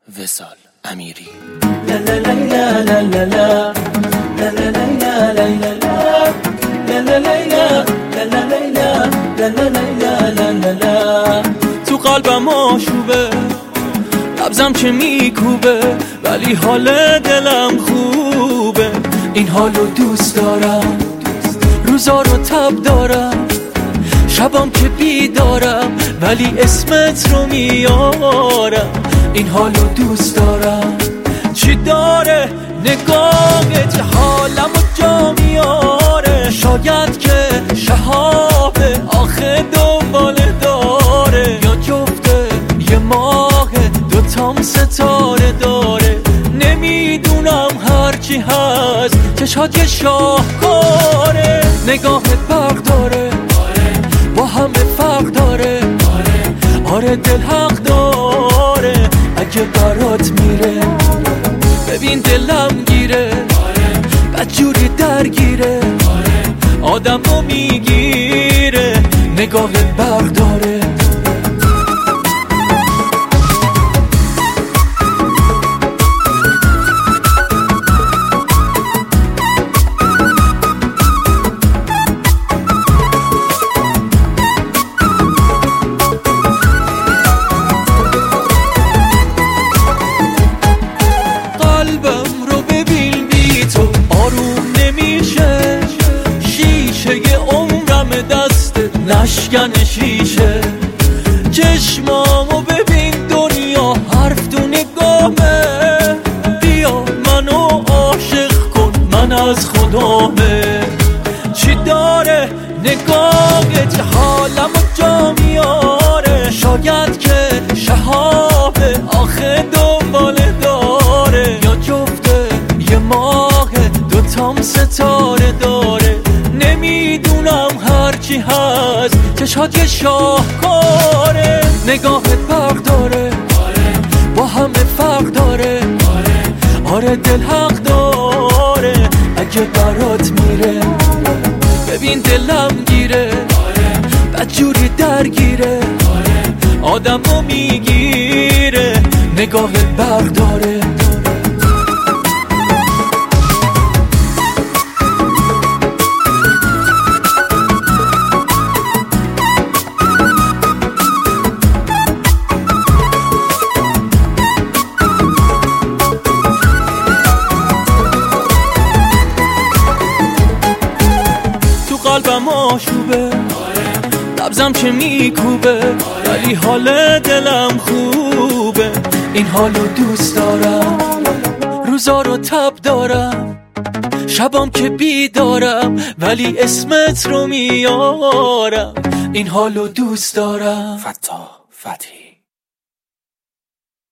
وصال امیری. تو قلبم آشوبه، نبضم که میکوبه، ولی حال دلم خوبه. این حالو دوست دارم، روزا رو تب دارم، شبام که بیدارم، ولی اسمت رو میارم. این حالو دوست دارم. چی داره نگاهت حالمو جا میاره؟ شاید که شهابه آخه دنباله داره، یا جفته یه ماه دوتام ستاره داره. نمیدونم هرچی هست چشات یه شاهکاره. نگاهت برق داره، با همه فرق داره. آره دل حق داره اگه برات میره. ببین دلم گیره، بدجوری درگیره، آدم رو میگیره. نگاهت برق داره. قلبم رو ببین بی تو آروم نمیشه. شیشه عمرم دست نشکن شیشه. چشمامو ببین دنیا حرف تو نگاهه. بیا منو عاشق کن من از خدامه. چی داره نگاهت حالمو جا میاره؟ شاید که شهابه آخه دنباله داره، یا جفته یه ماه دوتام ستاره داره. نمیدونم هرچی هست چشات یه شاهکاره. نگاهت برق داره، با همه فرق داره. آره دل حق داره اگه برات میره. ببین دلم گیره، بدجوری درگیره، آدم رو میگیره. نگاهت برق داره. تو قلبم آشوبه، نبضم که میکوبه، ولی حال دلم خوبه. این حالو دوست دارم، روزا رو تب دارم، شبام که بیدارم، ولی اسمت رو میارم. این حالو دوست دارم. فتاح فتحی.